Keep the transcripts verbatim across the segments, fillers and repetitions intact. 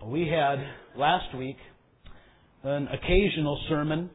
We had last week an occasional sermon.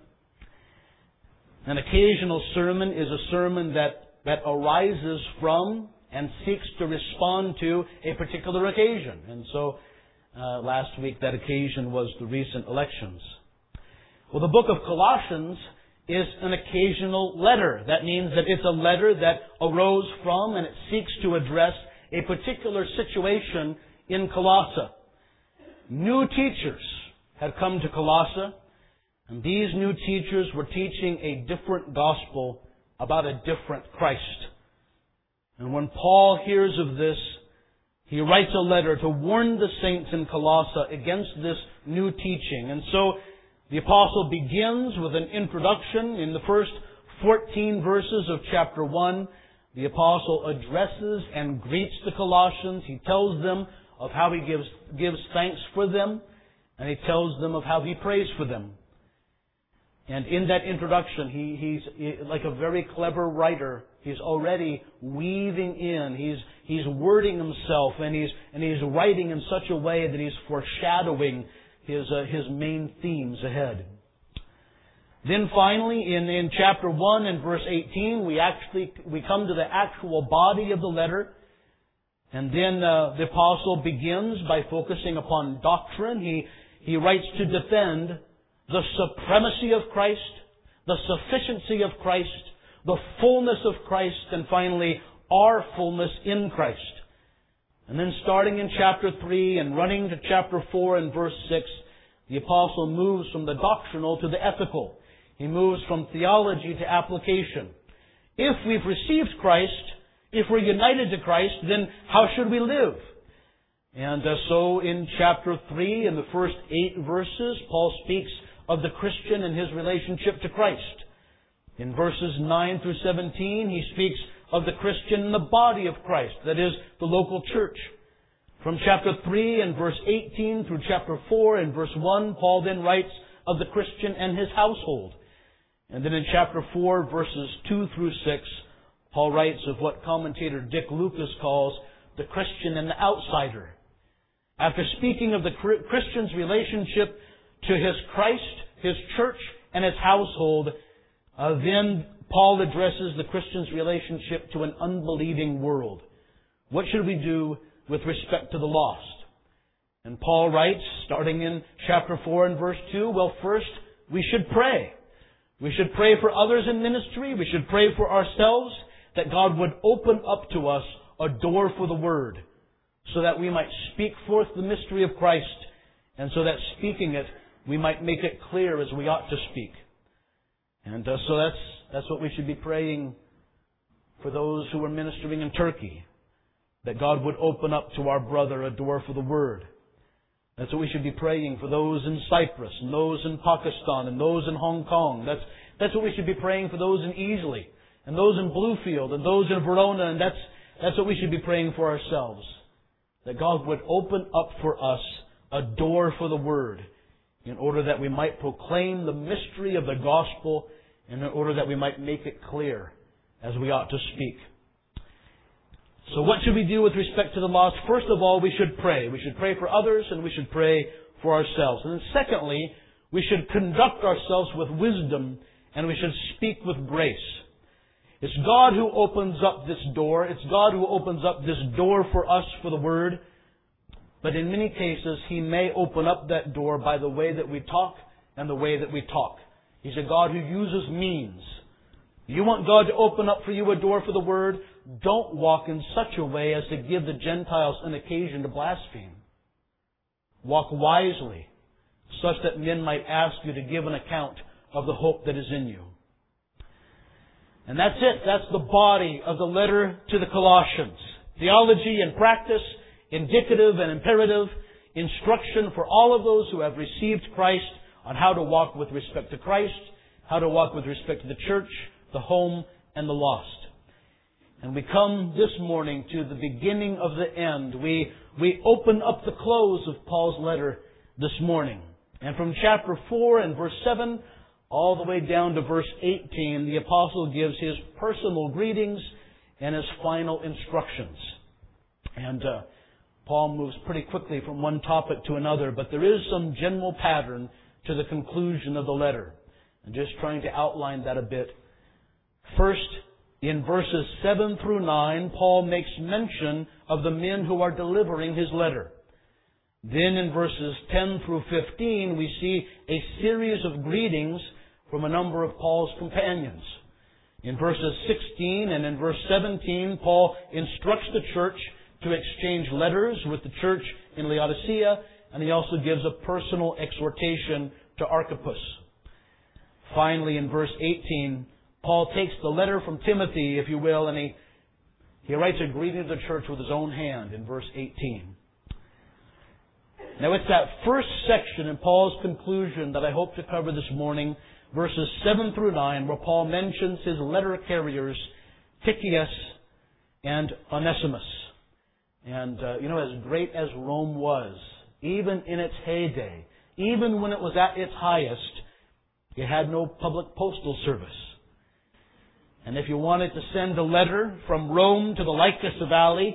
An occasional sermon is a sermon that, that arises from and seeks to respond to a particular occasion. And so uh, last week that occasion was the recent elections. Well, the book of Colossians is an occasional letter. That means that it's a letter that arose from and it seeks to address a particular situation in Colossae. New teachers had come to Colossae, and these new teachers were teaching a different gospel about a different Christ. And when Paul hears of this, he writes a letter to warn the saints in Colossae against this new teaching. And so the apostle begins with an introduction. In the first fourteen verses of chapter one, the apostle addresses and greets the Colossians. He tells them of how he gives, gives thanks for them, and he tells them of how he prays for them. And in that introduction, he, he's he, like a very clever writer. He's already weaving in. He's he's wording himself, and he's and he's writing in such a way that he's foreshadowing his uh, his main themes ahead. Then finally, in in chapter one and verse eighteen, we actually we come to the actual body of the letter, and then uh, the apostle begins by focusing upon doctrine. He he writes to defend the supremacy of Christ, the sufficiency of Christ, the fullness of Christ, and finally, our fullness in Christ. And then starting in chapter three and running to chapter four and verse six, the apostle moves from the doctrinal to the ethical. He moves from theology to application. If we've received Christ, if we're united to Christ, then how should we live? And uh, so in chapter three, in the first eight verses, Paul speaks of the Christian and his relationship to Christ. In verses nine through seventeen, he speaks of the Christian in the body of Christ, that is, the local church. From chapter three and verse eighteen through chapter four and verse one, Paul then writes of the Christian and his household. And then in chapter four, verses two through six, Paul writes of what commentator Dick Lucas calls the Christian and the outsider. After speaking of the Christian's relationship to his Christ, his church, and his household, uh, then Paul addresses the Christian's relationship to an unbelieving world. What should we do with respect to the lost? And Paul writes, starting in chapter four and verse two, well, first, we should pray. We should pray for others in ministry. We should pray for ourselves, that God would open up to us a door for the Word, so that we might speak forth the mystery of Christ, and so that speaking it, we might make it clear as we ought to speak. And uh, so that's that's what we should be praying for those who are ministering in Turkey, that God would open up to our brother a door for the Word. That's what we should be praying for those in Cyprus, and those in Pakistan, and those in Hong Kong. That's that's what we should be praying for those in Easley, and those in Bluefield, and those in Verona, and that's that's what we should be praying for ourselves. That God would open up for us a door for the Word, in order that we might proclaim the mystery of the gospel, and in order that we might make it clear as we ought to speak. So what should we do with respect to the lost? First of all, we should pray. We should pray for others, and we should pray for ourselves. And then secondly, we should conduct ourselves with wisdom, and we should speak with grace. It's God who opens up this door. It's God who opens up this door for us for the Word. But in many cases, He may open up that door by the way that we talk and the way that we talk. He's a God who uses means. You want God to open up for you a door for the Word? Don't walk in such a way as to give the Gentiles an occasion to blaspheme. Walk wisely, such that men might ask you to give an account of the hope that is in you. And that's it. That's the body of the letter to the Colossians. Theology and practice, indicative and imperative, instruction for all of those who have received Christ on how to walk with respect to Christ, how to walk with respect to the church, the home, and the lost. And we come this morning to the beginning of the end. We, we open up the close of Paul's letter this morning. And from chapter four and verse seven all the way down to verse eighteen, the apostle gives his personal greetings and his final instructions. And uh, Paul moves pretty quickly from one topic to another, but there is some general pattern to the conclusion of the letter. I'm just trying to outline that a bit. First, in verses seven through nine, Paul makes mention of the men who are delivering his letter. Then in verses ten through fifteen, we see a series of greetings from a number of Paul's companions. In verses sixteen and in verse seventeen, Paul instructs the church to exchange letters with the church in Laodicea, and he also gives a personal exhortation to Archippus. Finally, in verse eighteen, Paul takes the letter from Timothy, if you will, and he, he writes a greeting to the church with his own hand in verse eighteen. Now it's that first section in Paul's conclusion that I hope to cover this morning, verses seven through nine, where Paul mentions his letter carriers, Tychicus and Onesimus. And, uh, you know, as great as Rome was, even in its heyday, even when it was at its highest, it had no public postal service. And if you wanted to send a letter from Rome to the Lycus Valley,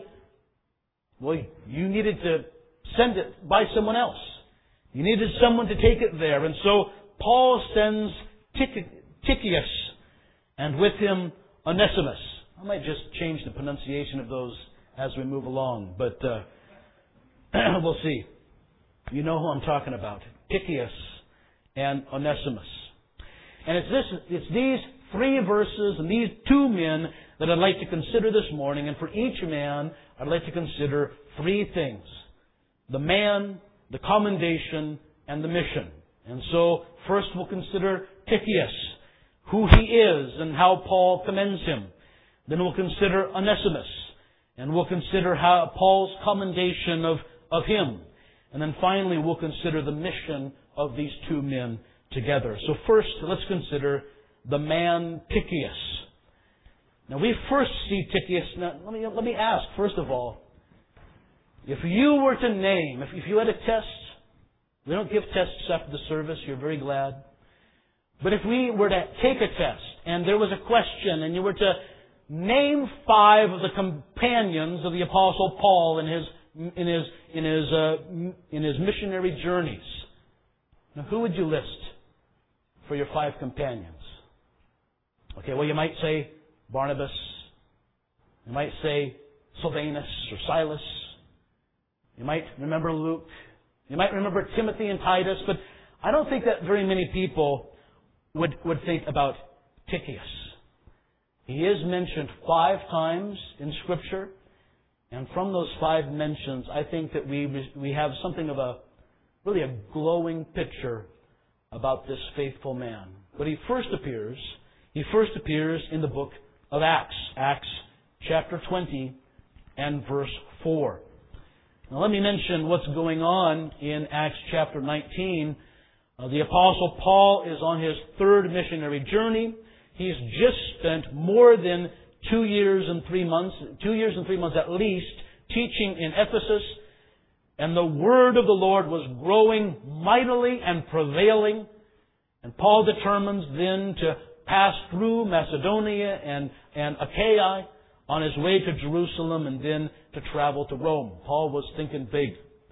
well, you needed to send it by someone else. You needed someone to take it there. And so Paul sends Tychicus, and with him Onesimus. I might just change the pronunciation of those as we move along, but uh, we'll see. You know who I'm talking about. Tychicus and Onesimus. And it's this, it's these three verses and these two men that I'd like to consider this morning. And for each man, I'd like to consider three things: the man, the commendation, and the mission. And so, first we'll consider Tychicus, who he is and how Paul commends him. Then we'll consider Onesimus, and we'll consider how Paul's commendation of, of him. And then finally, we'll consider the mission of these two men together. So first, let's consider the man Tychicus. Now, we first see Tychicus. Now, let me, let me ask, first of all, if you were to name, if, if you had a test, we don't give tests after the service, you're very glad. But if we were to take a test, and there was a question, and you were to name five of the companions of the Apostle Paul in his in his in his uh, in his missionary journeys, now who would you list for your five companions? Okay, well, you might say Barnabas. You might say Silvanus or Silas. You might remember Luke. You might remember Timothy and Titus. But I don't think that very many people would, would think about Tychicus. He is mentioned five times in Scripture. And from those five mentions, I think that we we have something of a, really a glowing picture about this faithful man. But he first appears, he first appears in the book of Acts. Acts chapter twenty and verse four. Now let me mention what's going on in Acts chapter nineteen. Uh, the Apostle Paul is on his third missionary journey. He's just spent more than two years and three months, two years and three months at least, teaching in Ephesus. And the word of the Lord was growing mightily and prevailing. And Paul determines then to pass through Macedonia and, and Achaia on his way to Jerusalem and then to travel to Rome. Paul was thinking big.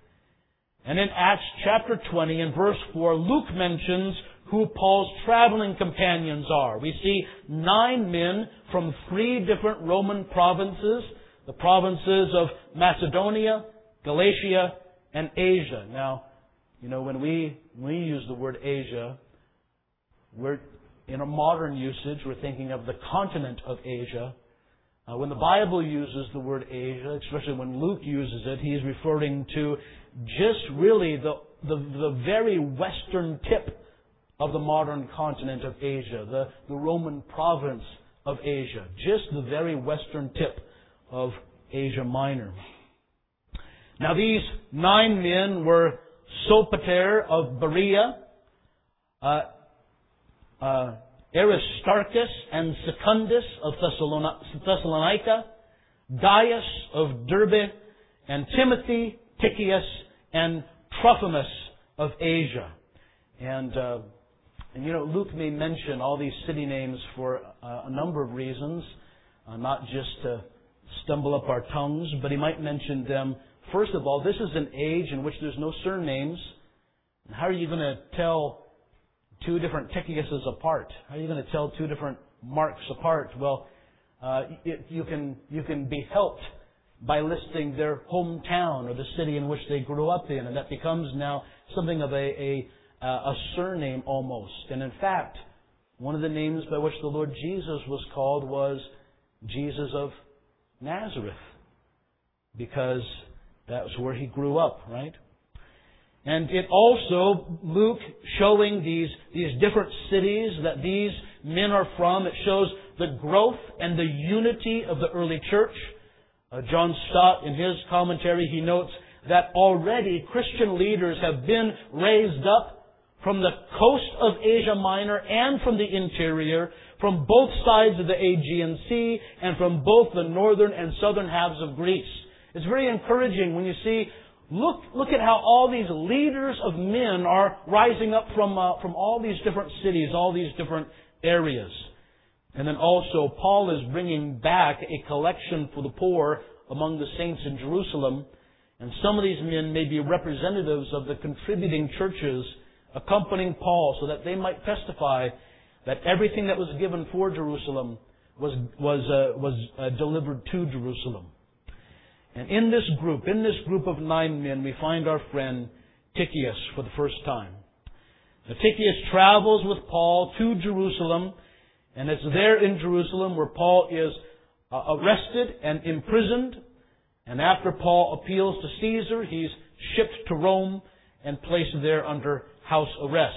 And in Acts chapter twenty and verse four, Luke mentions who Paul's traveling companions are. We see nine men from three different Roman provinces, the provinces of Macedonia, Galatia, and Asia. Now, you know, when we, when we use the word Asia, we're, in a modern usage, we're thinking of the continent of Asia. Uh, when the Bible uses the word Asia, especially when Luke uses it, he's referring to just really the, the, the very western tip of the modern continent of Asia, the, the Roman province of Asia, just the very western tip of Asia Minor. Now these nine men were Sopater of Berea, uh, uh, Aristarchus and Secundus of Thessalonica, Gaius of Derbe, and Timothy, Tychicus, and Trophimus of Asia. And, uh, and you know, Luke may mention all these city names for uh, a number of reasons, uh, not just to stumble up our tongues, but he might mention them first of all, this is an age in which there's no surnames. How are you going to tell two different Tychiuses apart? How are you going to tell two different Marks apart? Well, uh, it, you can you can be helped by listing their hometown or the city in which they grew up in, and that becomes now something of a a, a surname almost. And in fact, one of the names by which the Lord Jesus was called was Jesus of Nazareth, because that was where He grew up, right? And it also, Luke showing these, these different cities that these men are from, it shows the growth and the unity of the early church. Uh, John Stott, in his commentary, he notes that already Christian leaders have been raised up from the coast of Asia Minor and from the interior, from both sides of the Aegean Sea, and from both the northern and southern halves of Greece. It's very encouraging when you see, look look at how all these leaders of men are rising up from uh, from all these different cities, all these different areas. And then also, Paul is bringing back a collection for the poor among the saints in Jerusalem. And some of these men may be representatives of the contributing churches accompanying Paul, so that they might testify that everything that was given for Jerusalem was was uh, was uh, delivered to Jerusalem. And in this group, in this group of nine men, we find our friend Tychius for the first time. Now, Tychius travels with Paul to Jerusalem, and it's there in Jerusalem where Paul is uh, arrested and imprisoned. And after Paul appeals to Caesar, he's shipped to Rome and placed there under house arrest.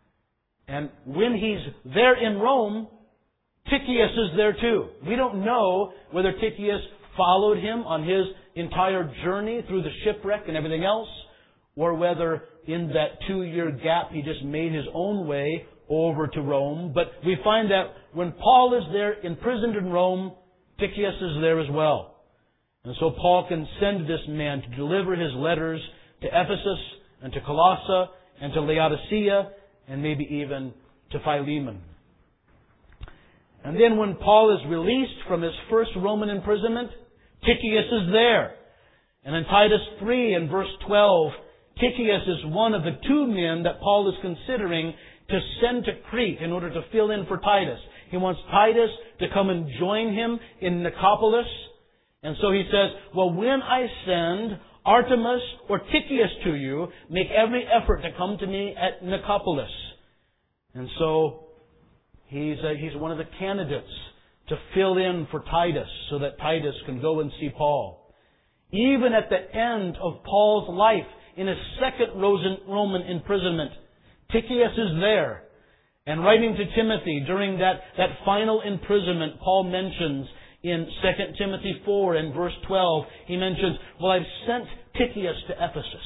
And when he's there in Rome, Tychius is there too. We don't know whether Tychius followed him on his entire journey through the shipwreck and everything else, or whether in that two-year gap he just made his own way over to Rome. But we find that when Paul is there imprisoned in Rome, Tychius is there as well. And so Paul can send this man to deliver his letters to Ephesus and to Colossae and to Laodicea and maybe even to Philemon. And then when Paul is released from his first Roman imprisonment, Tychius is there. And in Titus three and verse twelve, Tychius is one of the two men that Paul is considering to send to Crete in order to fill in for Titus. He wants Titus to come and join him in Nicopolis. And so he says, well, when I send Artemas or Tychius to you, make every effort to come to me at Nicopolis. And so he's uh, he's one of the candidates to fill in for Titus so that Titus can go and see Paul. Even at the end of Paul's life, in his second Roman imprisonment, Tychius is there. And writing to Timothy during that, that final imprisonment, Paul mentions in Second Timothy four and verse twelve, he mentions, well, I've sent Tychius to Ephesus.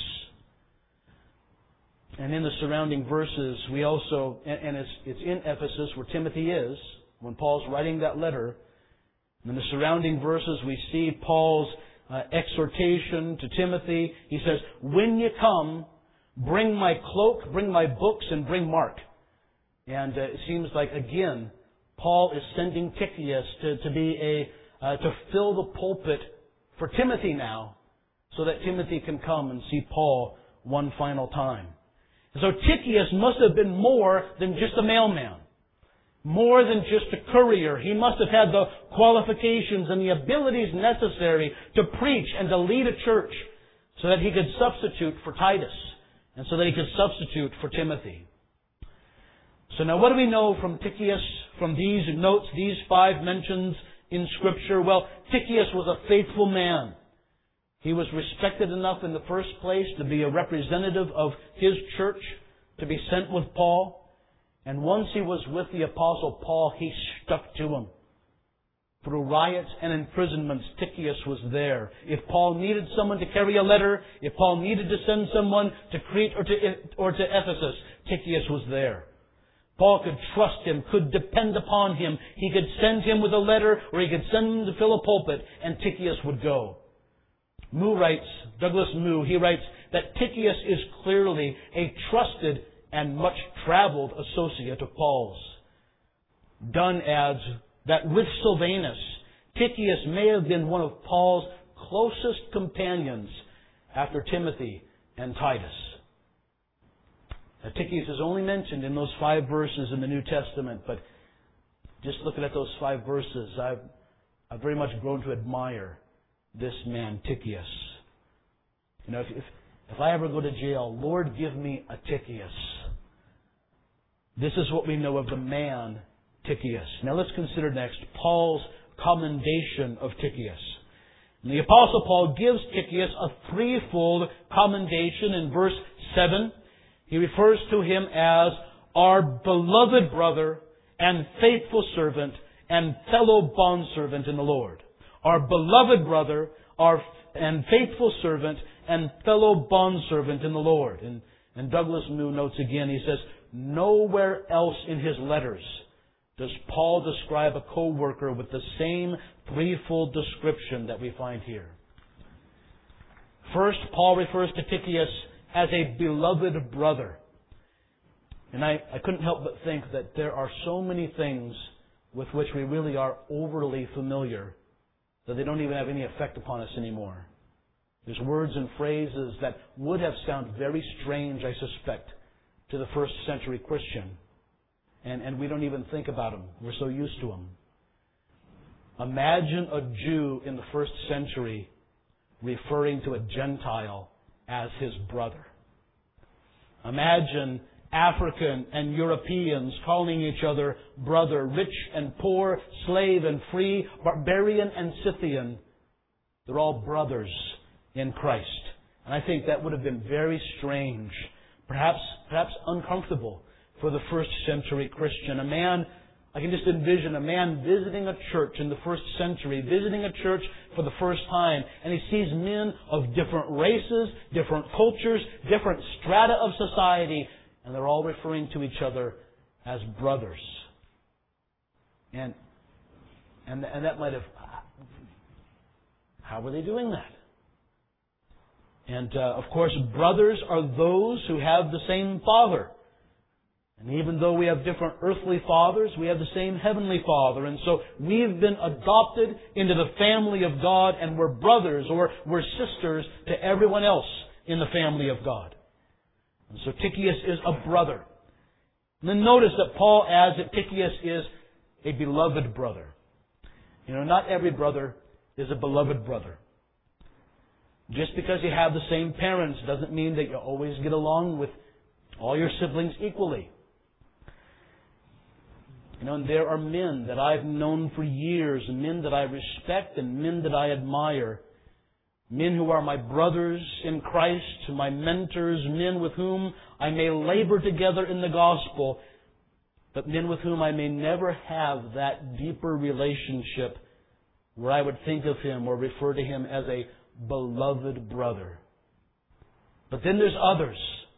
And in the surrounding verses, we also, and it's, it's in Ephesus where Timothy is, when Paul's writing that letter. In the surrounding verses, we see Paul's uh, exhortation to Timothy. He says, when you come, bring my cloak, bring my books, and bring Mark. And uh, it seems like, again, Paul is sending Tychius to, to be a, uh, to fill the pulpit for Timothy now, so that Timothy can come and see Paul one final time. And so Tychius must have been more than just a mailman. More than just a courier. He must have had the qualifications and the abilities necessary to preach and to lead a church so that he could substitute for Titus and so that he could substitute for Timothy. So now what do we know from Tychius, from these notes, these five mentions in Scripture? Well, Tychius was a faithful man. He was respected enough in the first place to be a representative of his church, to be sent with Paul. And once he was with the Apostle Paul, he stuck to him. Through riots and imprisonments, Tychius was there. If Paul needed someone to carry a letter, if Paul needed to send someone to Crete or to, or to Ephesus, Tychius was there. Paul could trust him, could depend upon him. He could send him with a letter, or he could send him to fill a pulpit, and Tychius would go. Moo writes, Douglas Moo, he writes that Tychius is clearly a trusted and much traveled associate of Paul's. Dunn adds that with Silvanus, Tychius may have been one of Paul's closest companions after Timothy and Titus. Now, Tychicus is only mentioned in those five verses in the New Testament, but just looking at those five verses, I've, I've very much grown to admire this man, Tychicus. You know, if, if, if I ever go to jail, Lord, give me a Tychicus. This is what we know of the man, Tychicus. Now let's consider next Paul's commendation of Tychicus. And the Apostle Paul gives Tychicus a threefold commendation in verse seven. He refers to him as our beloved brother and faithful servant and fellow bondservant in the Lord. Our beloved brother, our and faithful servant and fellow bondservant in the Lord. And, and Douglas Moo notes again, he says, nowhere else in his letters does Paul describe a co-worker with the same threefold description that we find here. First, Paul refers to Tychicus as a beloved brother. And I, I couldn't help but think that there are so many things with which we really are overly familiar that they don't even have any effect upon us anymore. There's words and phrases that would have sounded very strange, I suspect, to the first century Christian. And, and we don't even think about them. We're so used to them. Imagine a Jew in the first century referring to a Gentile as his brother. Imagine African and Europeans calling each other brother, rich and poor, slave and free, barbarian and Scythian. They're all brothers in Christ. And I think that would have been very strange, perhaps, perhaps uncomfortable for the first century Christian. A man, I can just envision a man visiting a church in the first century, visiting a church for the first time, and he sees men of different races, different cultures, different strata of society, and they're all referring to each other as brothers. And and, and that might have... How were they doing that? And, uh, of course, brothers are those who have the same Father. And even though we have different earthly fathers, we have the same heavenly Father. And so we've been adopted into the family of God, and we're brothers or we're sisters to everyone else in the family of God. And so Tychicus is a brother. And then notice that Paul adds that Tychicus is a beloved brother. You know, not every brother is a beloved brother. Just because you have the same parents doesn't mean that you always get along with all your siblings equally. You know, and there are men that I've known for years, and men that I respect, and men that I admire. Men who are my brothers in Christ, my mentors, men with whom I may labor together in the gospel, but men with whom I may never have that deeper relationship where I would think of him or refer to him as a beloved brother. But then there's others.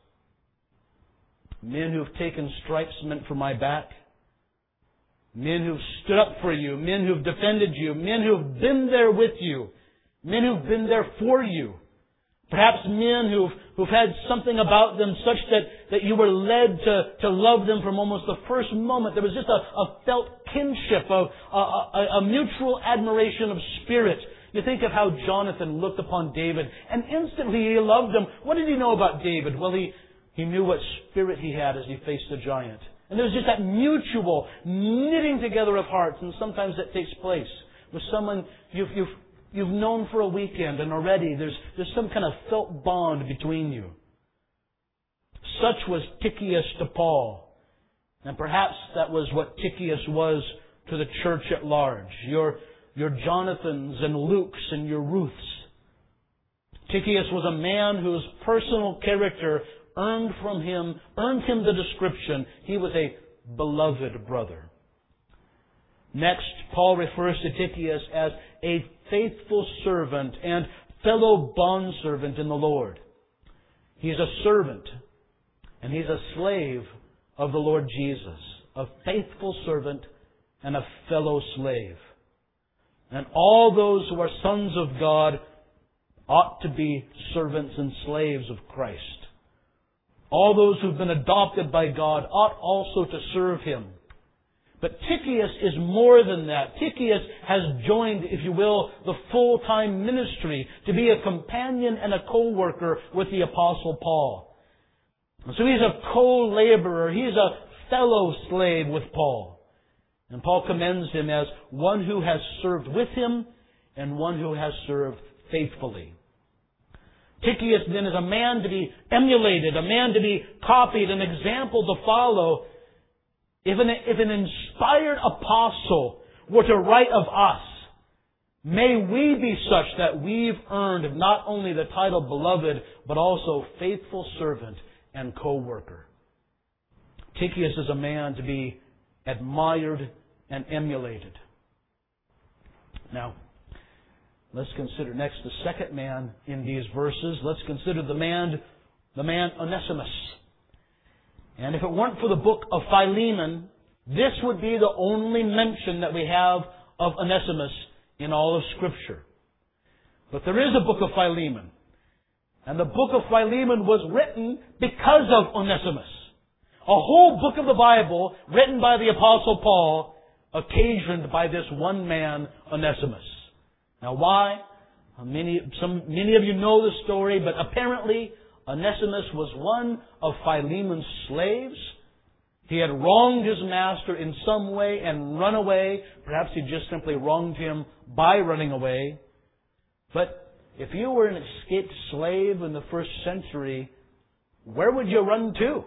Men who've taken stripes meant for my back. Men who've stood up for you. Men who've defended you. Men who've been there with you. Men who've been there for you. Perhaps men who've, who've had something about them such that, that you were led to, to love them from almost the first moment. There was just a, a felt kinship, of a, a, a mutual admiration of spirit. You think of how Jonathan looked upon David, and instantly he loved him. What did he know about David? Well, he, he knew what spirit he had as he faced the giant. And there was just that mutual knitting together of hearts, and sometimes that takes place with someone you've, you've, you've known for a weekend, and already there's, there's some kind of felt bond between you. Such was Tychicus to Paul. And perhaps that was what Tychicus was to the church at large. Your, your Jonathans and Lukes and your Ruths. Tychicus was a man whose personal character earned from him, earned him the description, he was a beloved brother. Next, Paul refers to Tychicus as a faithful servant and fellow bondservant in the Lord. He's a servant, and he's a slave of the Lord Jesus, a faithful servant and a fellow slave. And all those who are sons of God ought to be servants and slaves of Christ. All those who've been adopted by God ought also to serve Him. But Tychius is more than that. Tychius has joined, if you will, the full-time ministry to be a companion and a co-worker with the Apostle Paul. So he's a co-laborer. He's a fellow slave with Paul. And Paul commends him as one who has served with him and one who has served faithfully. Tychius then is a man to be emulated, a man to be copied, an example to follow. If an, if an inspired apostle were to write of us, may we be such that we've earned not only the title beloved, but also faithful servant and co-worker. Tychius is a man to be admired and emulated. Now, let's consider next the second man in these verses. Let's consider the man, the man Onesimus. And if it weren't for the book of Philemon, this would be the only mention that we have of Onesimus in all of Scripture. But there is a book of Philemon. And the book of Philemon was written because of Onesimus. A whole book of the Bible written by the Apostle Paul, occasioned by this one man, Onesimus. Now why? Many, some, many of you know the story, but apparently Onesimus was one of Philemon's slaves. He had wronged his master in some way and run away. Perhaps he just simply wronged him by running away. But if you were an escaped slave in the first century, where would you run to?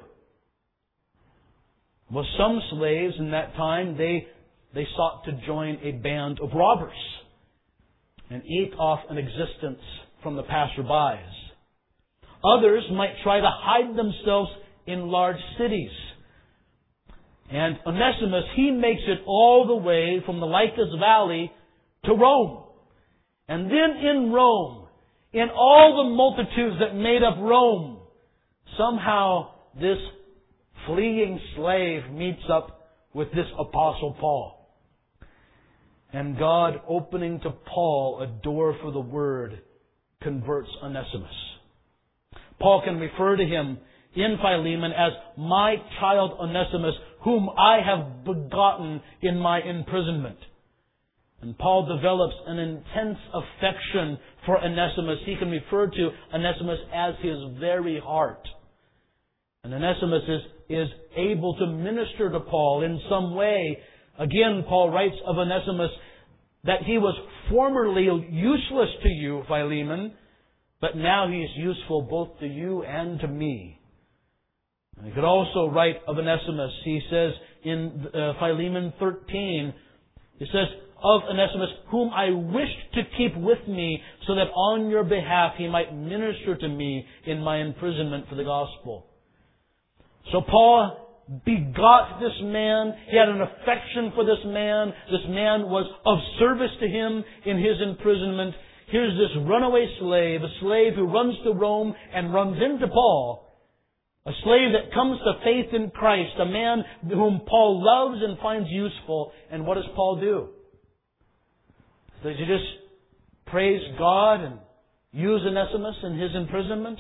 Well, some slaves in that time, they, they sought to join a band of robbers and eke off an existence from the passerbys. Others might try to hide themselves in large cities. And Onesimus, he makes it all the way from the Lycus Valley to Rome. And then in Rome, in all the multitudes that made up Rome, somehow this fleeing slave meets up with this Apostle Paul. And God, opening to Paul a door for the Word, converts Onesimus. Paul can refer to him in Philemon as my child Onesimus, whom I have begotten in my imprisonment. And Paul develops an intense affection for Onesimus. He can refer to Onesimus as his very heart. And Onesimus is, is able to minister to Paul in some way. Again, Paul writes of Onesimus that he was formerly useless to you, Philemon, but now he is useful both to you and to me. And he could also write of Onesimus. He says in uh, Philemon thirteen, he says, of Onesimus, whom I wished to keep with me, so that on your behalf he might minister to me in my imprisonment for the gospel. So Paul begot this man. He had an affection for this man. This man was of service to him in his imprisonment. Here's this runaway slave, a slave who runs to Rome and runs into Paul. A slave that comes to faith in Christ, a man whom Paul loves and finds useful. And what does Paul do? Does he just praise God and use Onesimus in his imprisonment?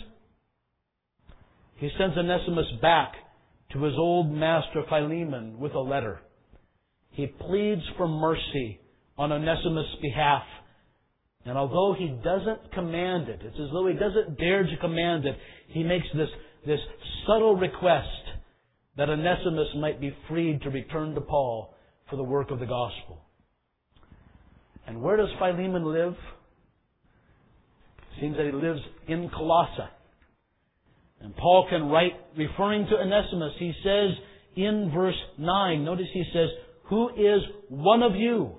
He sends Onesimus back to his old master Philemon with a letter. He pleads for mercy on Onesimus' behalf. And although he doesn't command it, it's as though he doesn't dare to command it, he makes this, this subtle request that Onesimus might be freed to return to Paul for the work of the gospel. And where does Philemon live? It seems that he lives in Colossae. And Paul can write, referring to Onesimus, he says in verse nine, notice he says, who is one of you?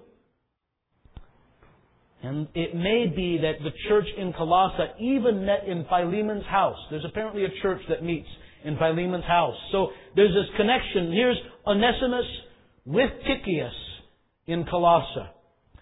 And it may be that the church in Colossae even met in Philemon's house. There's apparently a church that meets in Philemon's house. So there's this connection. Here's Onesimus with Tychius in Colossae,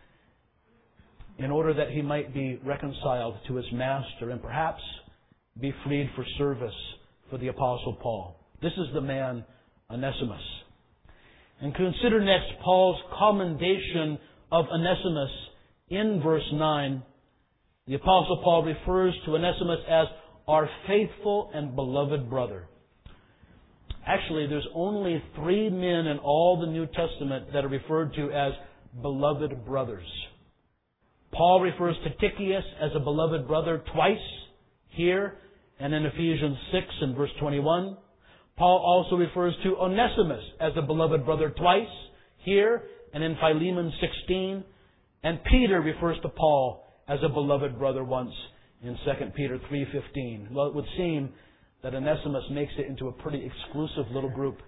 in order that he might be reconciled to his master and perhaps be freed for service for the Apostle Paul. This is the man Onesimus. And consider next Paul's commendation of Onesimus in verse nine. The Apostle Paul refers to Onesimus as our faithful and beloved brother. Actually, there's only three men in all the New Testament that are referred to as beloved brothers. Paul refers to Tychicus as a beloved brother twice here and in Ephesians six and verse twenty-one. Paul also refers to Onesimus as a beloved brother twice here and in Philemon sixteen. And Peter refers to Paul as a beloved brother once in Second Peter three fifteen. Well, it would seem that Onesimus makes it into a pretty exclusive little group.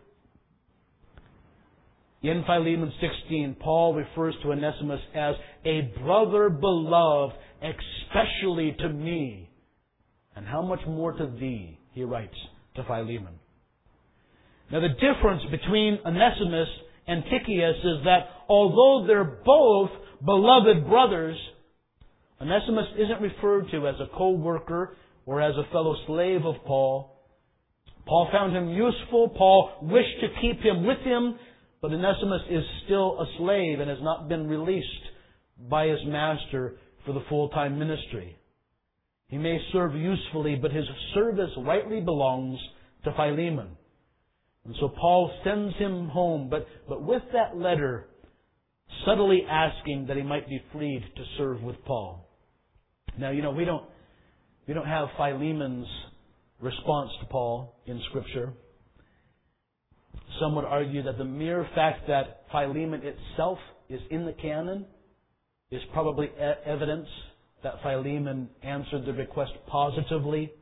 In Philemon sixteen, Paul refers to Onesimus as a brother beloved, especially to me. And how much more to thee, he writes to Philemon. Now the difference between Onesimus and Tychicus is that although they're both beloved brothers, Onesimus isn't referred to as a co-worker or as a fellow slave of Paul. Paul found him useful. Paul wished to keep him with him. But Onesimus is still a slave and has not been released by his master for the full-time ministry. He may serve usefully, but his service rightly belongs to Philemon. And so Paul sends him home, but, but with that letter, subtly asking that he might be freed to serve with Paul. Now, you know, we don't, we don't have Philemon's response to Paul in Scripture. Some would argue that the mere fact that Philemon itself is in the canon is probably e- evidence that Philemon answered the request positively.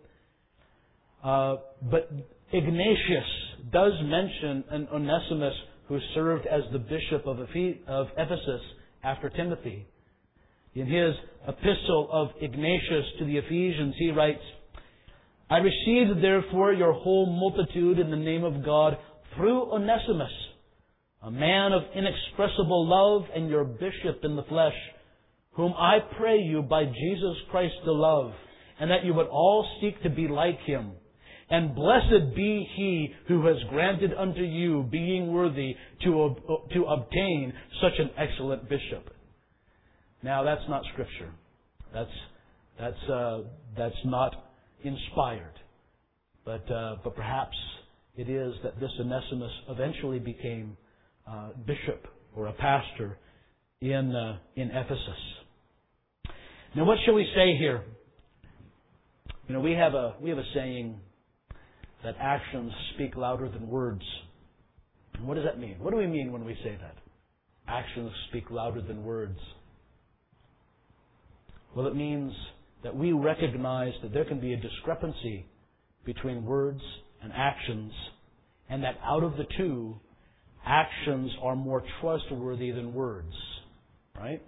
Uh, but Ignatius does mention an Onesimus who served as the bishop of Ephesus after Timothy. In his epistle of Ignatius to the Ephesians, he writes, I received therefore your whole multitude in the name of God through Onesimus, a man of inexpressible love and your bishop in the flesh, whom I pray you by Jesus Christ to love, and that you would all seek to be like him. And blessed be he who has granted unto you being worthy to, ob- to obtain such an excellent bishop. Now that's not Scripture. That's, that's, uh, that's not inspired. But, uh, but perhaps it is that this Onesimus eventually became uh, bishop or a pastor in, uh, in Ephesus. Now what shall we say here? You know, we have a, we have a saying that actions speak louder than words. And what does that mean? What do we mean when we say that? Actions speak louder than words. Well, it means that we recognize that there can be a discrepancy between words and actions, and that out of the two, actions are more trustworthy than words. Right?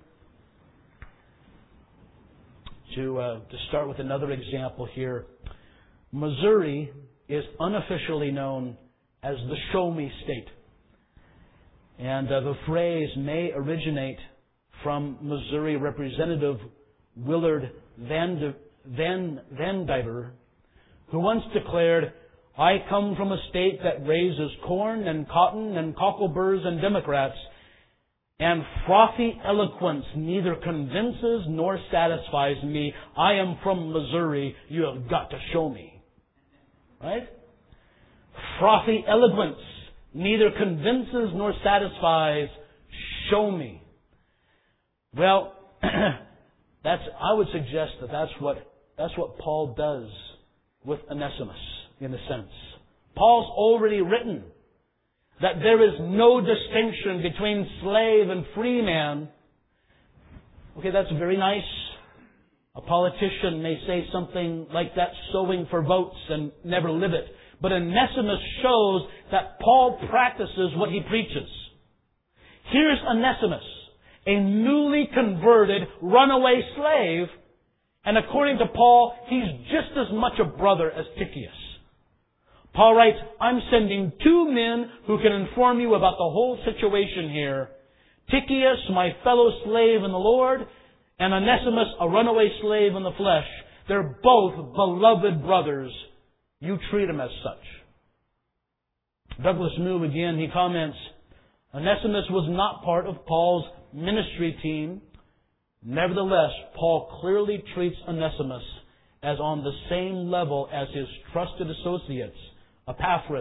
To, uh, to start with another example here, Missouri is unofficially known as the Show Me State. And uh, the phrase may originate from Missouri Representative Willard Van, Van, Van Diver, who once declared, I come from a state that raises corn and cotton and cockleburrs and Democrats, and frothy eloquence neither convinces nor satisfies me. I am from Missouri. You have got to show me. Right? Frothy eloquence neither convinces nor satisfies. Show me. Well, that's, I would suggest that that's what, that's what Paul does with Onesimus, in a sense. Paul's already written that there is no distinction between slave and free man. Okay, that's very nice. A politician may say something like that, sowing for votes, and never live it. But Onesimus shows that Paul practices what he preaches. Here's Onesimus, a newly converted runaway slave, and according to Paul, he's just as much a brother as Tychicus. Paul writes, I'm sending two men who can inform you about the whole situation here. Tychicus, my fellow slave in the Lord, and Onesimus, a runaway slave in the flesh. They're both beloved brothers. You treat them as such. Douglas Moo, again, he comments, Onesimus was not part of Paul's ministry team. Nevertheless, Paul clearly treats Onesimus as on the same level as his trusted associates, Epaphras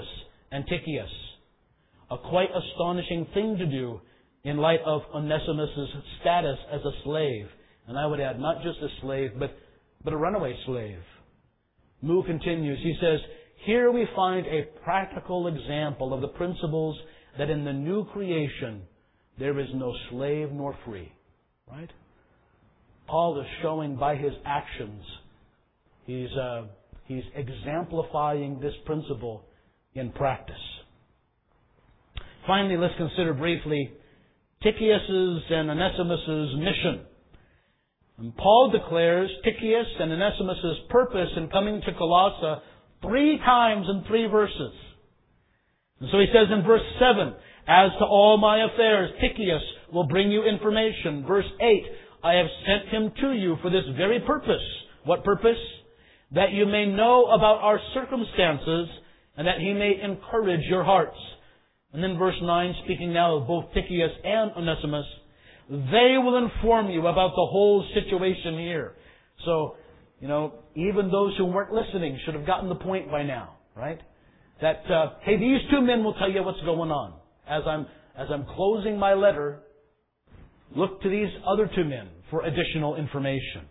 and Tychicus. A quite astonishing thing to do in light of Onesimus' status as a slave. And I would add, not just a slave, but, but a runaway slave. Moo continues. He says, here we find a practical example of the principles that in the new creation there is no slave nor free. Right? Paul is showing by his actions, he's, uh, he's exemplifying this principle in practice. Finally, let's consider briefly Tychicus' and Onesimus' mission. And Paul declares Tychicus and Onesimus' purpose in coming to Colossae three times in three verses. And so he says in verse seven, as to all my affairs, Tychicus will bring you information. Verse eight, I have sent him to you for this very purpose. What purpose? That you may know about our circumstances and that he may encourage your hearts. And then verse nine, speaking now of both Tychicus and Onesimus, they will inform you about the whole situation here. So, you know, even those who weren't listening should have gotten the point by now, right? That, uh, hey, these two men will tell you what's going on. As I'm, as I'm closing my letter, look to these other two men for additional information.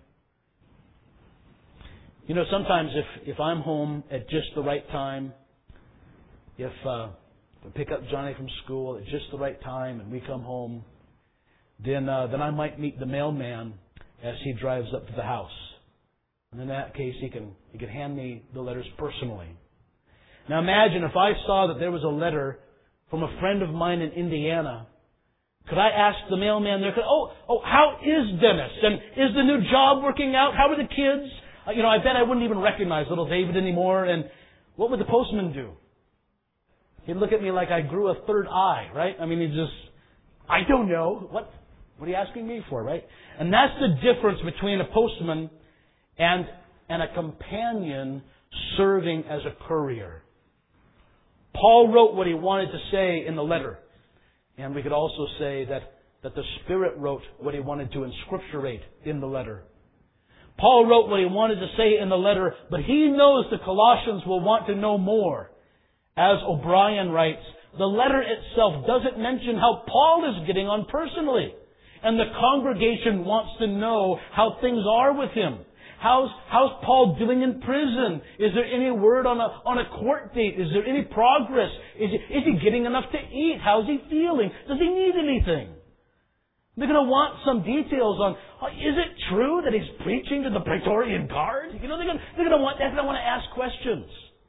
You know, sometimes if, if I'm home at just the right time, if, uh, if I pick up Johnny from school at just the right time and we come home, then uh, then I might meet the mailman as he drives up to the house. And in that case, he can he can hand me the letters personally. Now imagine if I saw that there was a letter from a friend of mine in Indiana. Could I ask the mailman there, could, oh, oh, how is Dennis? And is the new job working out? How are the kids? Uh, you know, I bet I wouldn't even recognize little David anymore. And what would the postman do? He'd look at me like I grew a third eye, right? I mean, he'd just, I don't know. What? What are you asking me for, right? And that's the difference between a postman and, and a companion serving as a courier. Paul wrote what he wanted to say in the letter. And we could also say that, that the Spirit wrote what he wanted to inscripturate in the letter. Paul wrote what he wanted to say in the letter, but he knows the Colossians will want to know more. As O'Brien writes, the letter itself doesn't mention how Paul is getting on personally. And the congregation wants to know how things are with him. How's, how's Paul doing in prison? Is there any word on a, on a court date? Is there any progress? Is he, is he getting enough to eat? How's he feeling? Does he need anything? They're going to want some details on, oh, is it true that he's preaching to the Praetorian Guard? You know, they're going to, they're going to want, they're going to want to ask questions.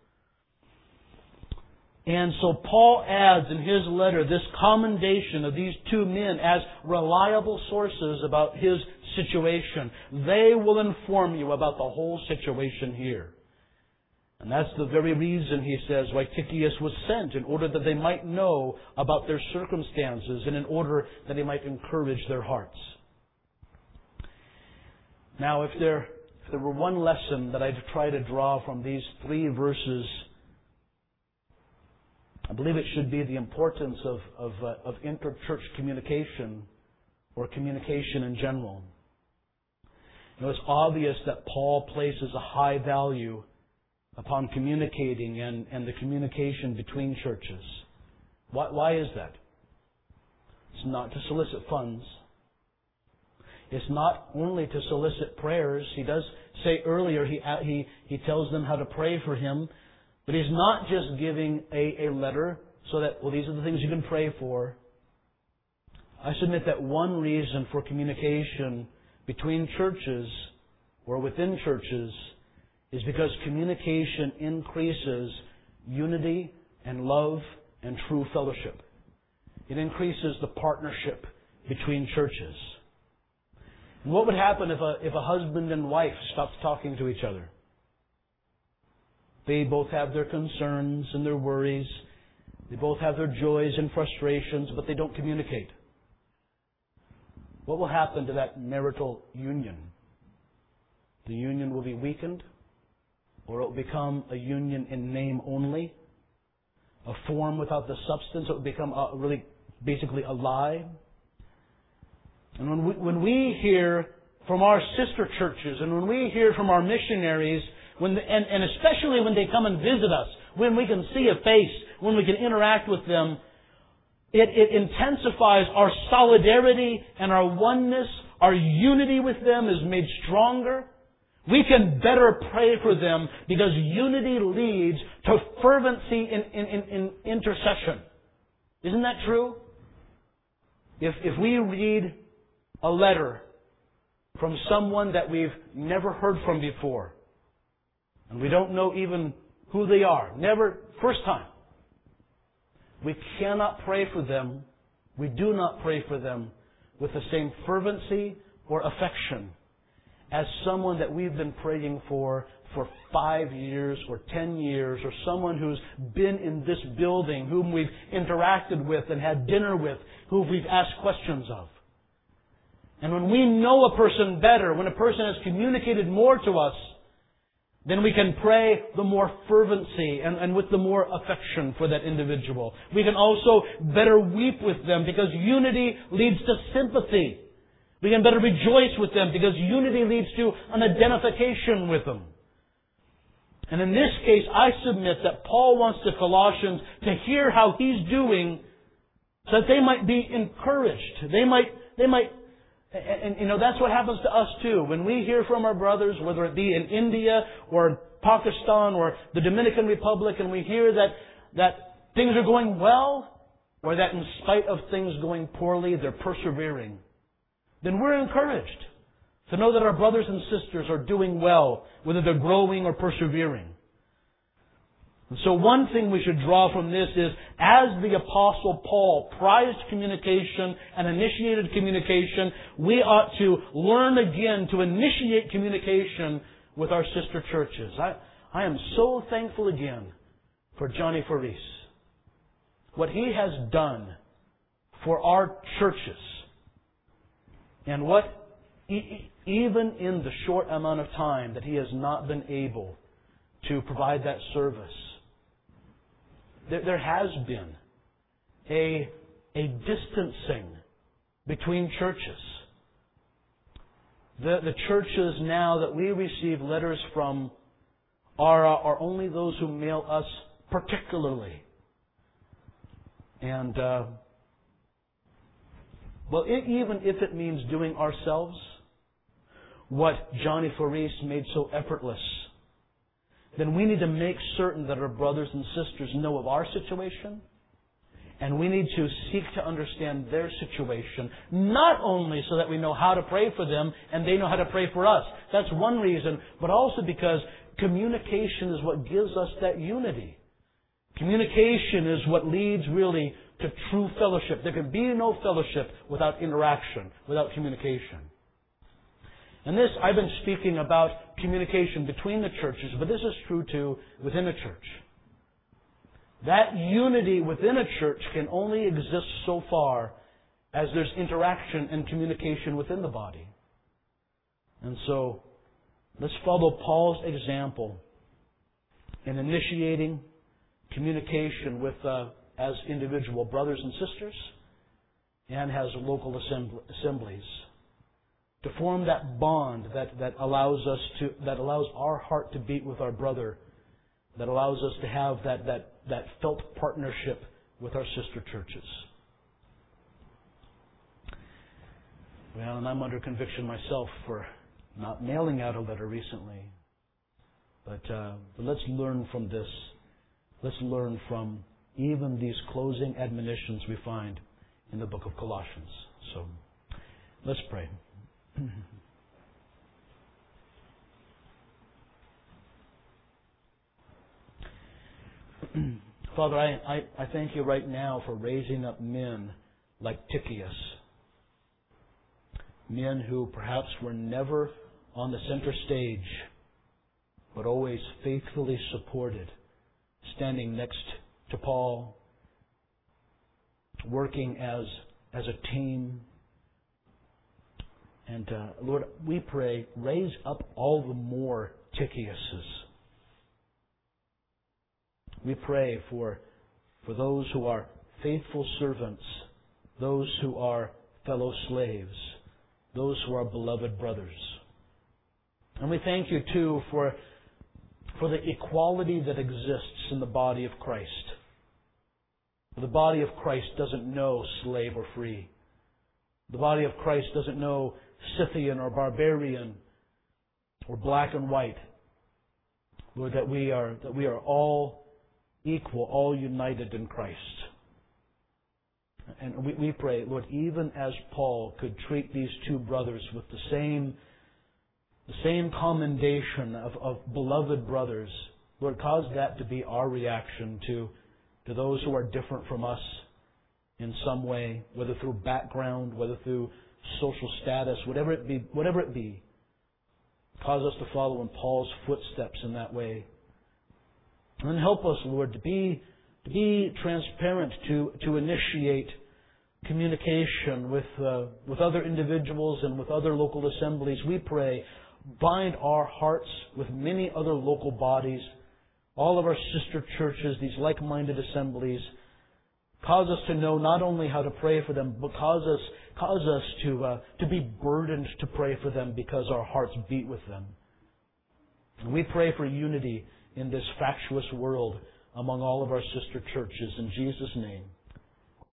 And so Paul adds in his letter this commendation of these two men as reliable sources about his situation. They will inform you about the whole situation here. And that's the very reason, he says, why Tychicus was sent, in order that they might know about their circumstances and in order that he might encourage their hearts. Now, if there, if there were one lesson that I'd try to draw from these three verses, I believe it should be the importance of, of, uh, of inter-church communication or communication in general. You know, it's obvious that Paul places a high value upon communicating and, and the communication between churches. Why, why is that? It's not to solicit funds. It's not only to solicit prayers. He does say earlier, he, he, he tells them how to pray for him. But he's not just giving a, a letter so that, well, these are the things you can pray for. I submit that one reason for communication between churches or within churches is because communication increases unity and love and true fellowship. It increases the partnership between churches. And what would happen if a, if a husband and wife stopped talking to each other? They both have their concerns and their worries. They both have their joys and frustrations, but they don't communicate. What will happen to that marital union? The union will be weakened, or it will become a union in name only, a form without the substance. It will become a, really basically a lie. And when we, when we hear from our sister churches and when we hear from our missionaries, When the, and, and especially when they come and visit us, when we can see a face, when we can interact with them, it, it intensifies our solidarity and our oneness. Our unity with them is made stronger. We can better pray for them because unity leads to fervency in, in, in, in intercession. Isn't that true? If, if we read a letter from someone that we've never heard from before, and we don't know even who they are, never, first time, we cannot pray for them, we do not pray for them with the same fervency or affection as someone that we've been praying for for five years or ten years, or someone who's been in this building, whom we've interacted with and had dinner with, who we've asked questions of. And when we know a person better, when a person has communicated more to us, then we can pray the more fervency and, and with the more affection for that individual. We can also better weep with them because unity leads to sympathy. We can better rejoice with them because unity leads to an identification with them. And in this case, I submit that Paul wants the Colossians to hear how he's doing so that they might be encouraged. They might, they might, and, and you know, that's what happens to us too. When we hear from our brothers, whether it be in India or Pakistan or the Dominican Republic, and we hear that, that things are going well, or that in spite of things going poorly, they're persevering, then we're encouraged to know that our brothers and sisters are doing well, whether they're growing or persevering. And so one thing we should draw from this is, as the Apostle Paul prized communication and initiated communication, we ought to learn again to initiate communication with our sister churches. I, I am so thankful again for Johnny Faris. What he has done for our churches, and what even in the short amount of time that he has not been able to provide that service, there, there has been a, a distancing between churches. The, the churches now that we receive letters from are, uh, are only those who mail us particularly. And, uh, well, it, even if it means doing ourselves what Johnny Faris made so effortless, then we need to make certain that our brothers and sisters know of our situation, and we need to seek to understand their situation, not only so that we know how to pray for them and they know how to pray for us. That's one reason, but also because communication is what gives us that unity. Communication is what leads really to true fellowship. There can be no fellowship without interaction, without communication. And this, I've been speaking about communication between the churches, but this is true too within a church. That unity within a church can only exist so far as there's interaction and communication within the body. And so, let's follow Paul's example in initiating communication with uh, as individual brothers and sisters and as local assemblies, to form that bond that, that allows us to that allows our heart to beat with our brother, that allows us to have that that, that felt partnership with our sister churches. Well, and I'm under conviction myself for not mailing out a letter recently. But, uh, but let's learn from this. Let's learn from even these closing admonitions we find in the book of Colossians. So, let's pray. Father, I, I, I thank you right now for raising up men like Tychicus. Men who perhaps were never on the center stage, but always faithfully supported, standing next to Paul, working as, as a team. And uh, Lord, we pray, raise up all the more Tychicuses. We pray for, for those who are faithful servants, those who are fellow slaves, those who are beloved brothers. And we thank you, too, for, for the equality that exists in the body of Christ. The body of Christ doesn't know slave or free. The body of Christ doesn't know Scythian or barbarian or black and white. Lord, that we are, that we are all equal, all united in Christ. And we, we pray, Lord, even as Paul could treat these two brothers with the same, the same commendation of, of beloved brothers, Lord, cause that to be our reaction to, to those who are different from us in some way, whether through background, whether through social status, whatever it be, whatever it be. Cause us to follow in Paul's footsteps in that way. And help us, Lord, to be to be transparent, to to initiate communication with uh, with other individuals and with other local assemblies. We pray, bind our hearts with many other local bodies, all of our sister churches, these like-minded assemblies. Cause us to know not only how to pray for them, but cause us cause us to uh, to be burdened to pray for them because our hearts beat with them. And we pray for unity in this factious world among all of our sister churches. In Jesus' name.